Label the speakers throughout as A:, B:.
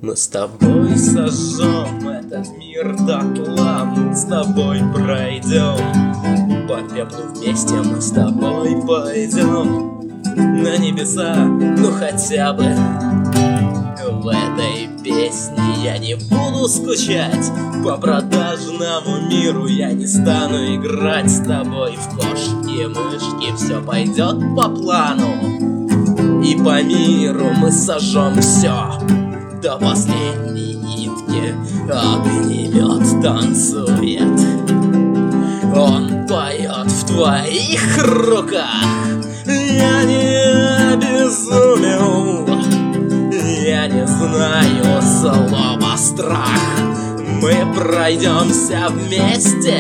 A: Мы с тобой сожжем этот мир дотла, мы с тобой пройдем по пеплу вместе, мы с тобой пойдем на небеса, ну хотя бы в этой песне я не буду скучать по продажному миру, я не стану играть с тобой в кошки-мышки, все пойдет по плану, и по миру мы сожжем все до последней нитки. Огнемет танцует, он поет в твоих руках. Я не обезумел, я не знаю слова страх. Мы пройдемся вместе,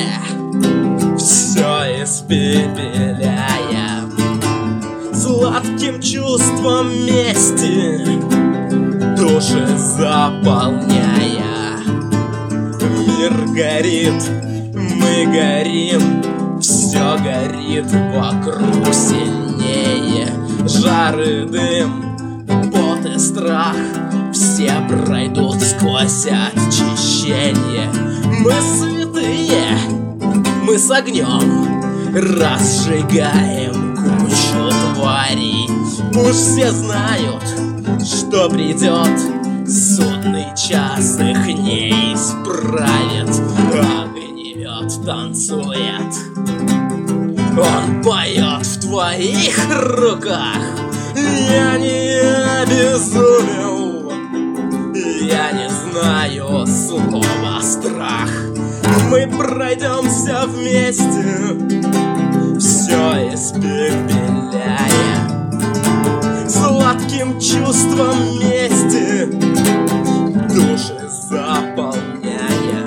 A: все испепеляя сладким чувством мести, души заполняя. Мир горит, мы горим, все горит вокруг сильнее. Жар и дым, пот и страх, все пройдут сквозь очищение. Мы святые, мы с огнем разжигаем кучу тварей. Уж все знают, что придет судный час, их не исправит. Огнемет танцует, он поет в твоих руках. Я не обезумел, я не знаю слова страх. Мы пройдемся вместе, все испепеляя сладким чувством мести, души заполняя.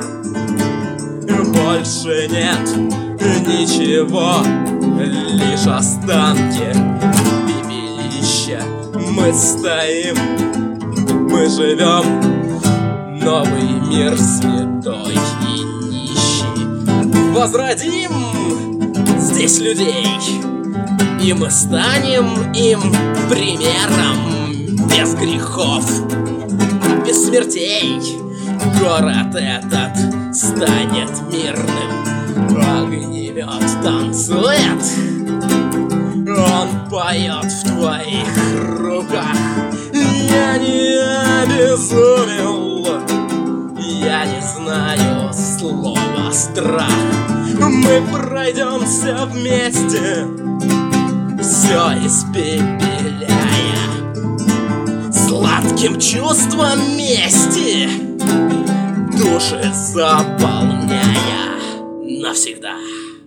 A: Больше нет ничего, лишь останки пепелища. Мы стоим, мы живем, новый мир святой и нищий. Возродим здесь людей, и мы станем им примером. Без грехов, без смертей город этот станет мирным. Огнемет танцует, он поет в твоих руках. Я не обезумел, я не знаю слова страх. Мы пройдемся вместе, все испепеляя сладким чувством мести, души заполняя навсегда.